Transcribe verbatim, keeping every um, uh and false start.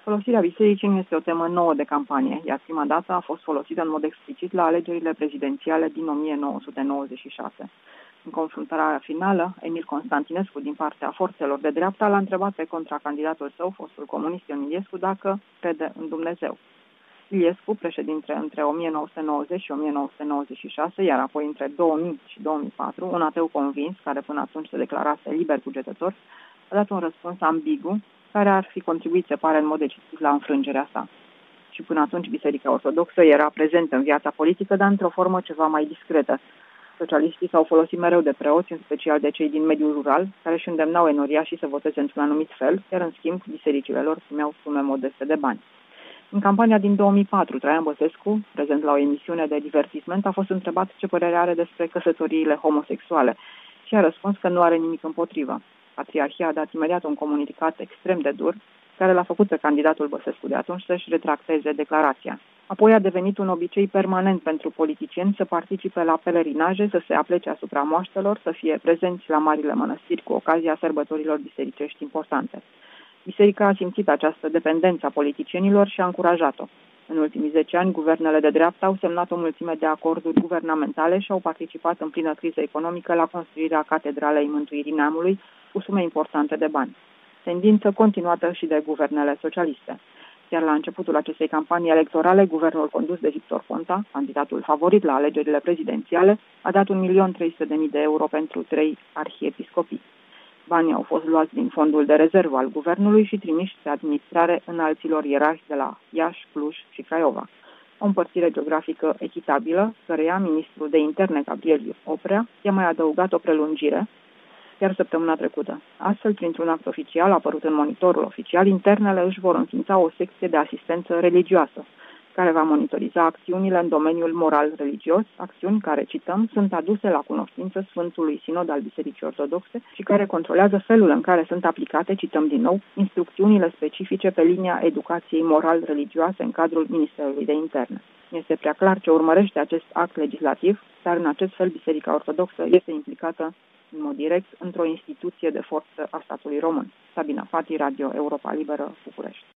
Folosirea bisericii nu este o temă nouă de campanie, iar prima dată a fost folosită în mod explicit la alegerile prezidențiale din o mie nouă sute nouăzeci și șase. În confruntarea finală, Emil Constantinescu, din partea forțelor de dreapta, l-a întrebat pe contracandidatul său, fostul comunist Ion Iliescu, dacă crede în Dumnezeu. Iliescu, președinte între o mie nouă sute nouăzeci și o mie nouă sute nouăzeci și șase, iar apoi între două mii și două mii patru, un ateu convins, care până atunci se declarase liber cugetător, a dat un răspuns ambigu, care ar fi contribuit, se pare, în mod decisiv la înfrângerea sa. Și până atunci Biserica Ortodoxă era prezentă în viața politică, dar într-o formă ceva mai discretă. Socialiștii s-au folosit mereu de preoți, în special de cei din mediul rural, care își îndemnau enoriașii să voteze într-un anumit fel, iar în schimb bisericile lor primeau sume modeste de bani. În campania din două mii patru, Traian Băsescu, prezent la o emisiune de divertisment, a fost întrebat ce părere are despre căsătoriile homosexuale și a răspuns că nu are nimic împotrivă. Patriarhia a dat imediat un comunicat extrem de dur, care l-a făcut pe candidatul Băsescu de atunci să-și retracteze declarația. Apoi a devenit un obicei permanent pentru politicieni să participe la pelerinaje, să se aplece asupra moaștelor, să fie prezenți la marile mănăstiri cu ocazia sărbătorilor bisericești importante. Biserica a simțit această dependență a politicienilor și a încurajat-o. În ultimii zece ani, guvernele de dreapta au semnat o mulțime de acorduri guvernamentale și au participat în plină criză economică la construirea Catedralei Mântuirii Neamului cu sume importante de bani. Tendință continuată și de guvernele socialiste. Iar la începutul acestei campanii electorale, guvernul condus de Victor Ponta, candidatul favorit la alegerile prezidențiale, a dat un milion trei sute de mii de euro pentru trei arhiepiscopii. Banii au fost luați din fondul de rezervă al guvernului și trimiși spre administrare înalților ierarhi de la Iași, Cluj și Craiova. O împărțire geografică echitabilă, căreia ministrul de interne Gabriel Oprea i-a mai adăugat o prelungire, chiar săptămâna trecută. Astfel, printr-un act oficial apărut în monitorul oficial, internele își vor înființa o secție de asistență religioasă, care va monitoriza acțiunile în domeniul moral-religios, acțiuni care, cităm, sunt aduse la cunoștință Sfântului Sinod al Bisericii Ortodoxe și care controlează felul în care sunt aplicate, cităm din nou, instrucțiunile specifice pe linia educației moral-religioase în cadrul Ministerului de Interne. Este prea clar ce urmărește acest act legislativ, dar în acest fel Biserica Ortodoxă este implicată în mod direct într-o instituție de forță a statului român. Sabina Fati, Radio Europa Liberă, București.